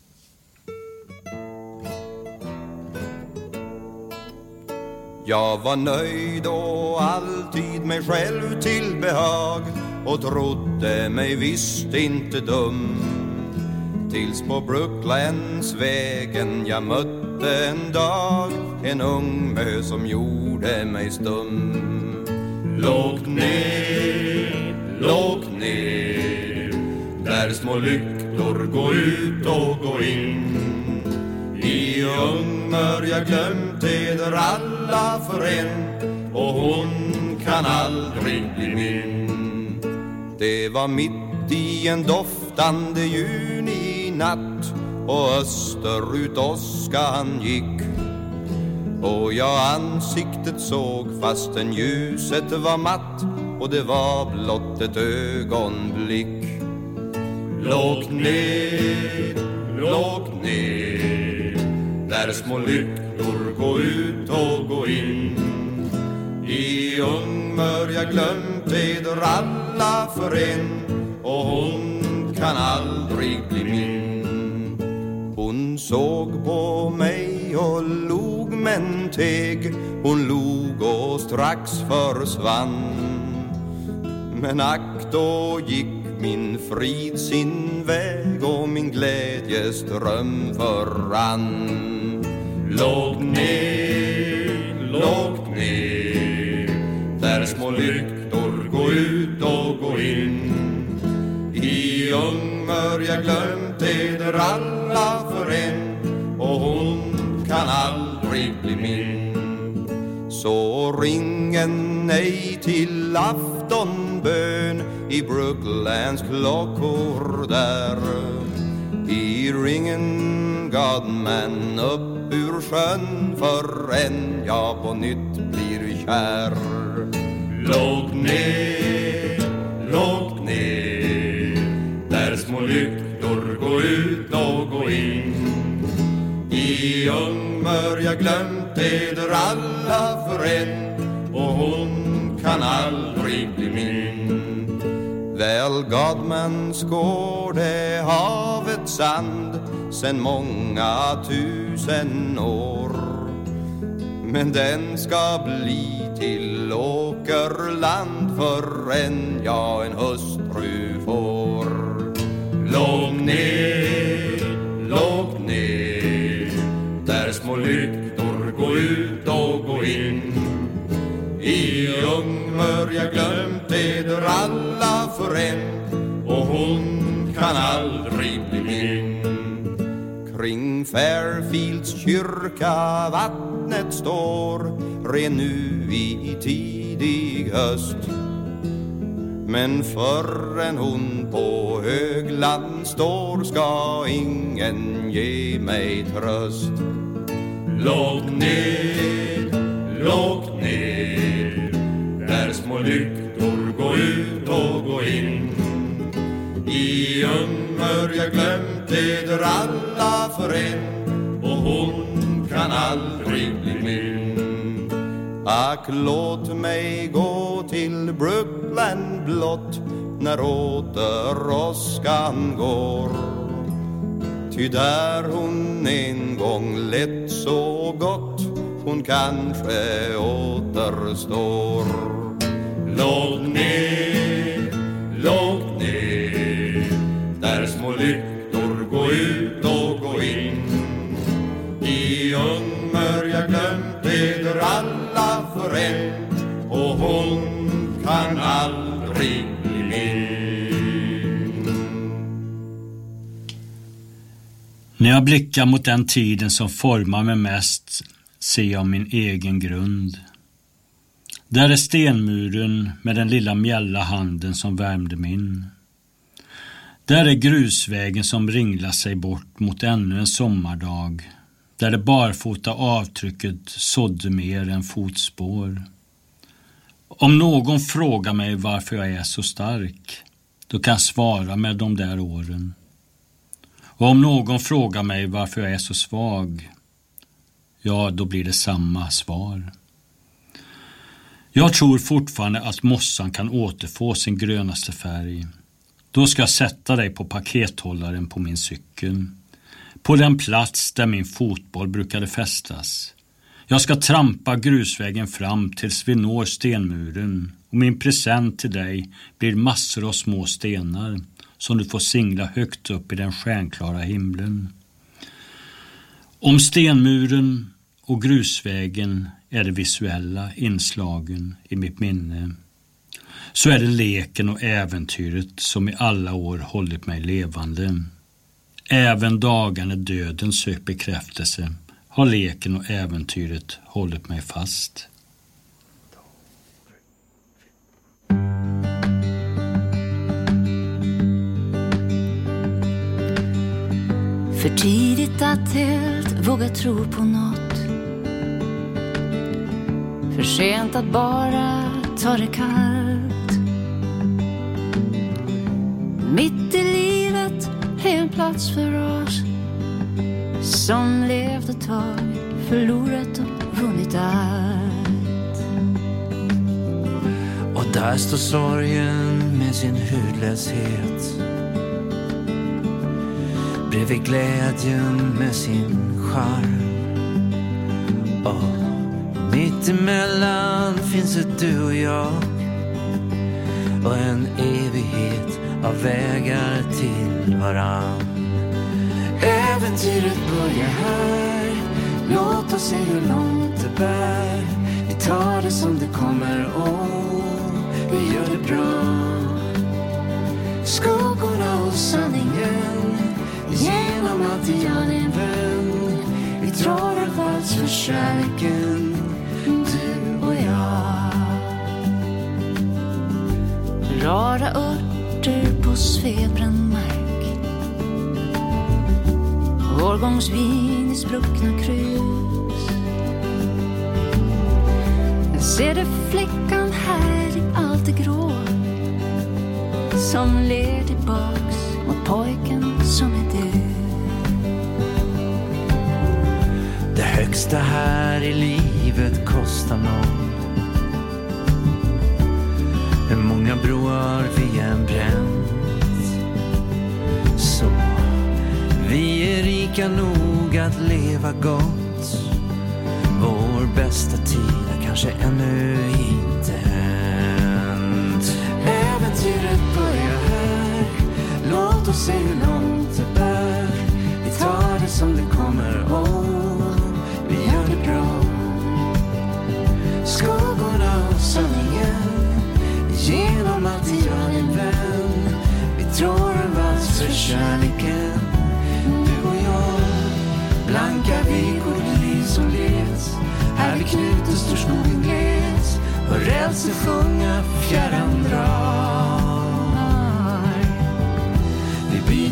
Jag var nöjd och alltid mig själv till behag och trodde mig visst inte dum. Tills på Brooklandsvägen jag mötte en dag en ung mö som gjorde mig stum. Lågt ner, lågt ner, där små lyktor gå ut och gå in. I ungmör jag glömt eder alla för en, och hon kan aldrig bli min. Det var mitt i en doftande juninatt, och österut åskan gick. Och jag ansiktet såg fastän ljuset var matt, och det var blott ett ögonblick. Lågt ner, lågt ner, där små lyktor gå ut och gå in. I ungmör jag glömt eder alla för en, och hon kan aldrig bli min. Hon såg på mig och log men teg, hon log och strax försvann. Men ack, då gick min frid sin väg och min glädjeström förrann. Lågt ner, lågt ner, där små lyktor gå ut och gå in. I ungmör jag glömt eder alla för en, och hon kan aldrig bli min. Så ringen nej till aftonbön i Brooklands klockor där. I ringen gad man upp ur sjön förrän jag på nytt blir kär. Lågt ner, lågt ner, där små lyktor gå ut och gå in. I ungmör jag glömt eder alla för en, och hon kan aldrig bli min. Väl gad man skåde havets sand sen många tusen år, men den ska bli till åkerland förrän jag en hustru får. Lågt ner, lågt ner, där små lyktor gå ut och gå in. I ungmör jag glömt eder alla för en, och hon kan aldrig bli min. Kring Fairfields kyrka vattnet står ren nu i tidig höst. Men förrän hon på högland står ska ingen ge mig tröst. Lågt ner, lågt ner, där små lyktor gå ut och gå in. I ömmer jag glömt eder alla för en, och hon kan aldrig bli min. Ack, låt mig gå till Brooklyn blott när åter åskan går. Ty där hon en gång lett så gott, hon kanske återstår. Lågt ner, lågt ner, där små lyktor gå ut och gå in. I ömmer jag glömt eder alla för en, och hon kan aldrig bli min. När jag blickar mot den tiden som formar mig mest ser jag min egen grund. Där är stenmuren med den lilla mjälla handen som värmde min. Där är grusvägen som ringlar sig bort mot ännu en sommardag. Där det barfota avtrycket sådde mer än fotspår. Om någon frågar mig varför jag är så stark, då kan jag svara med de där åren. Och om någon frågar mig varför jag är så svag, ja, då blir det samma svar. Jag tror fortfarande att mossan kan återfå sin grönaste färg. Då ska jag sätta dig på pakethållaren på min cykel, på den plats där min fotboll brukade fästas. Jag ska trampa grusvägen fram tills vi når stenmuren, och min present till dig blir massor av små stenar som du får singla högt upp i den stjärnklara himlen. Om stenmuren och grusvägen är det visuella inslagen i mitt minne, så är det leken och äventyret som i alla år hållit mig levande. Även dagen när döden sökt bekräftelse har leken och äventyret hållit mig fast. För tidigt att helt våga tro på något. För sent att bara ta det kallt. Mitt i livet är en plats för oss som levt ett tag, förlorat och vunnit allt. Och där står sorgen med sin hudlöshet, bredvid glädjen med sin charm. Och mitt emellan finns ett du och jag, och en evighet av vägar till varann. Äventyret börjar här, låt oss se hur långt det bär. Vi tar det som det kommer och vi gör det bra. Skuggorna och sanningen, genom allt jag din vän. Vi drar en vals för kärleken, du och jag. Rara örter på svedbränd mark, årgångsvin i spruckna krus. Jag ser det fläckan här i allt det grå, som ler tillbaks mot pojken som är du. Det högsta här i livet kostar någon. Hur många broar vi än bränt, så vi är rika nog att leva gott. Vår bästa tid är kanske ännu inte hänt. Äventyret börjar här, låt oss se hur långt det bär. Vi tar det som det kommer och vi gör det bra. Skuggorna och sanningen, genom allt jag din vän. Vi drar en vals för kärleken, du och jag. Blanka vekor, liv som leds, här vid knuten står skogen gles, och rälsen sjunga fjärran dra.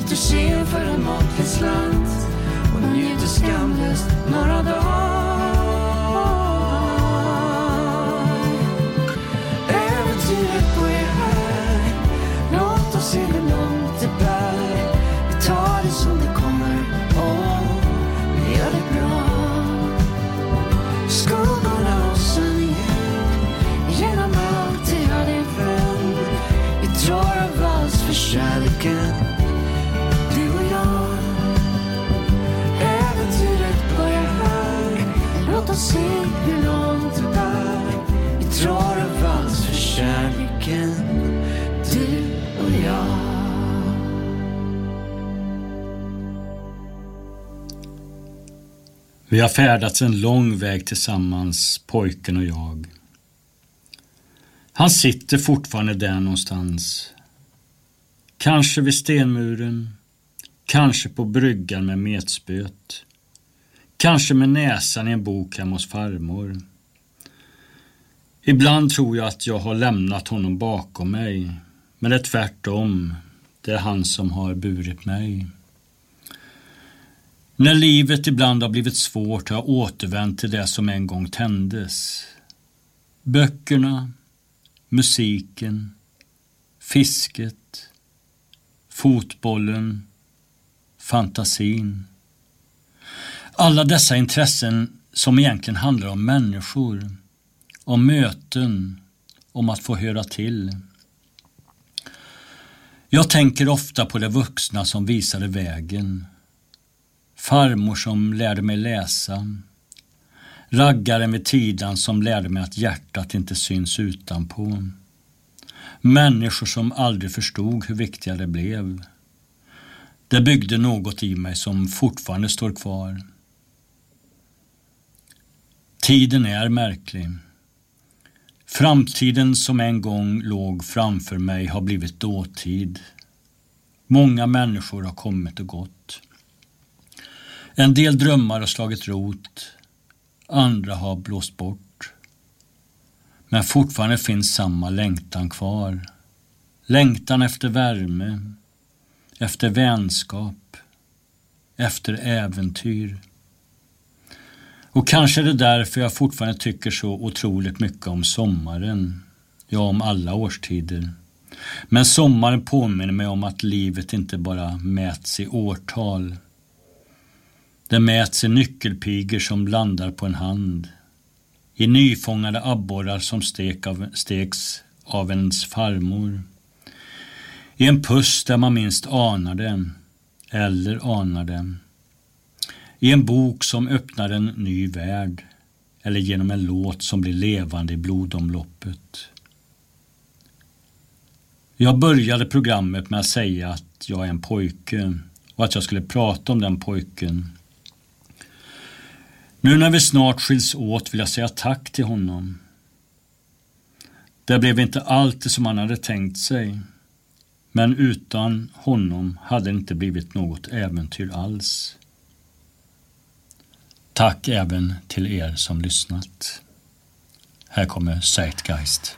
byter scen för en måttlig slant och njuter skamlöst några dagar. Äventyret börjar här, låt oss se hur långt det bär. Vi tar det som det kommer, och vi gör det bra. Skuggorna och sanningen, genom allt det har din vän. Vi drar av vals för kärleken, du och jag. Äventyret börjar här, låt oss se hur långt det bär. Vi drar av vals för kärleken, du och jag. Vi har färdats en lång väg tillsammans, pojken och jag. Han sitter fortfarande där någonstans. Kanske vid stenmuren, kanske på bryggan med metspöt, kanske med näsan i en bok hemma hos farmor. Ibland tror jag att jag har lämnat honom bakom mig, men det är tvärtom. Det är han som har burit mig. När livet ibland har blivit svårt har jag återvänt till det som en gång tändes. Böckerna, musiken, fisket, fotbollen, fantasin. Alla dessa intressen som egentligen handlar om människor, om möten, om att få höra till. Jag tänker ofta på de vuxna som visade vägen. Farmor som lärde mig läsa. Raggaren vid tidan som lärde mig att hjärtat inte syns utanpå. Människor som aldrig förstod hur viktiga det blev. Det byggde något i mig som fortfarande står kvar. Tiden är märklig. Framtiden som en gång låg framför mig har blivit dåtid. Många människor har kommit och gått. En del drömmar har slagit rot, andra har blåst bort. Men fortfarande finns samma längtan kvar. Längtan efter värme, efter vänskap, efter äventyr. Och kanske är det därför jag fortfarande tycker så otroligt mycket om sommaren. Ja, om alla årstider. Men sommaren påminner mig om att livet inte bara mäts i årtal. Det mäts i nyckelpigor som landar på en hand. I nyfångade abborrar som stek av, steks av ens farmor. I en puss där man minst anar det, eller anar det. I en bok som öppnar en ny värld, eller genom en låt som blir levande i blodomloppet. Jag började programmet med att säga att jag är en pojke och att jag skulle prata om den pojken. Nu när vi snart skiljs åt vill jag säga tack till honom. Det blev inte allt som han hade tänkt sig. Men utan honom hade det inte blivit något äventyr alls. Tack även till er som lyssnat. Här kommer Zeitgeist.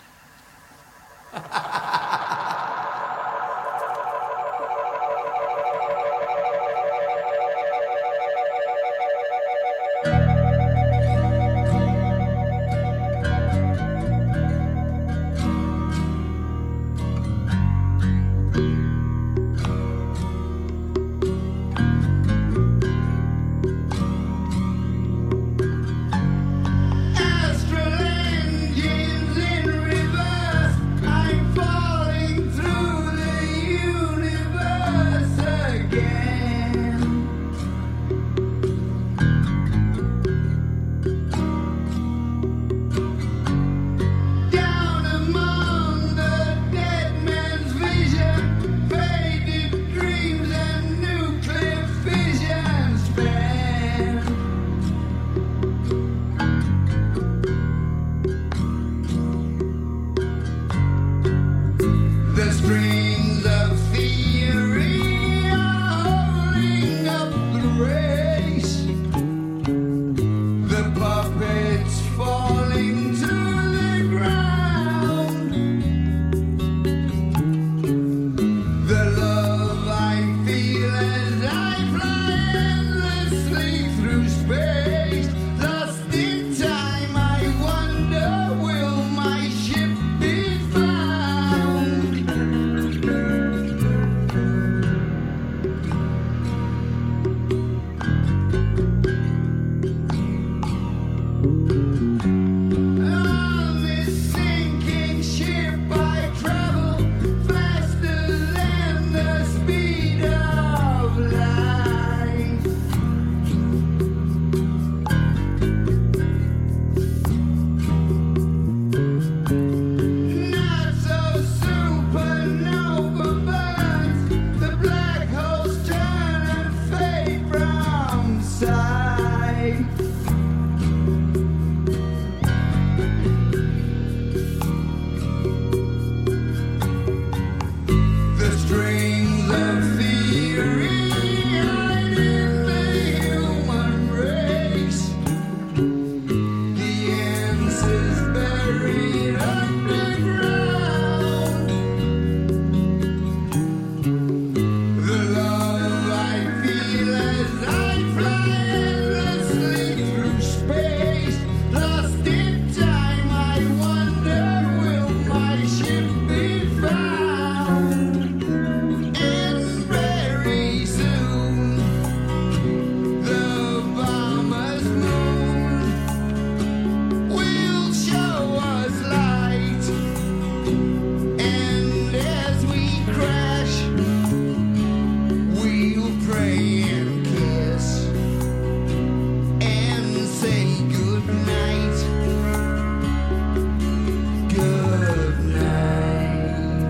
Astral engines in reverse, I'm falling space, lost in time. I wonder, will my ship be found? On this sinking ship I travel faster than the speed of light. Not so supernova burns, the black holes turn and fade from sight. The strings of theory hiding the human race. The answers buried underground. The love I feel as I fly endlessly through space. Lost in time, I wonder, will my ship be found? And very soon, the bomber's moon will show us light. And as we crash, we'll pray and kiss and say good night. Good night.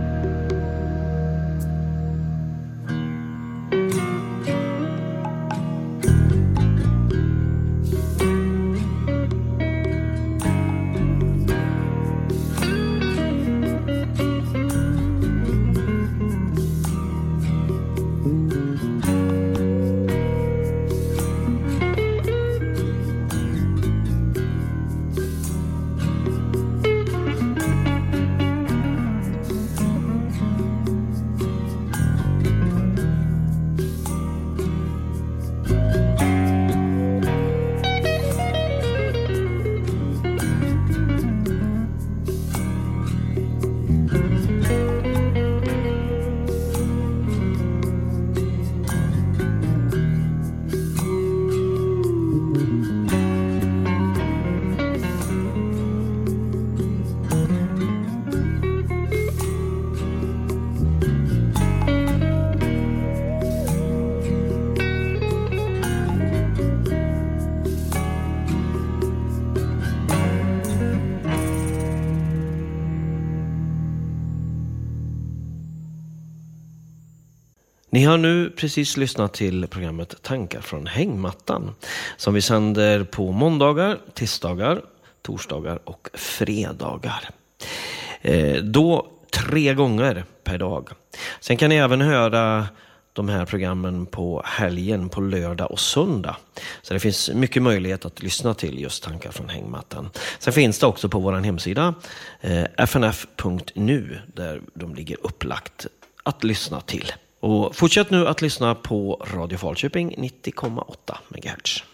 Ni har nu precis lyssnat till programmet Tankar från hängmattan som vi sänder på måndagar, tisdagar, torsdagar och fredagar. Eh, då tre gånger per dag. Sen kan ni även höra de här programmen på helgen, på lördag och söndag. Så det finns mycket möjlighet att lyssna till just Tankar från hängmattan. Sen finns det också på vår hemsida eh, f n f punkt n u där de ligger upplagt att lyssna till. Och fortsätt nu att lyssna på Radio Falköping nittio komma åtta megahertz.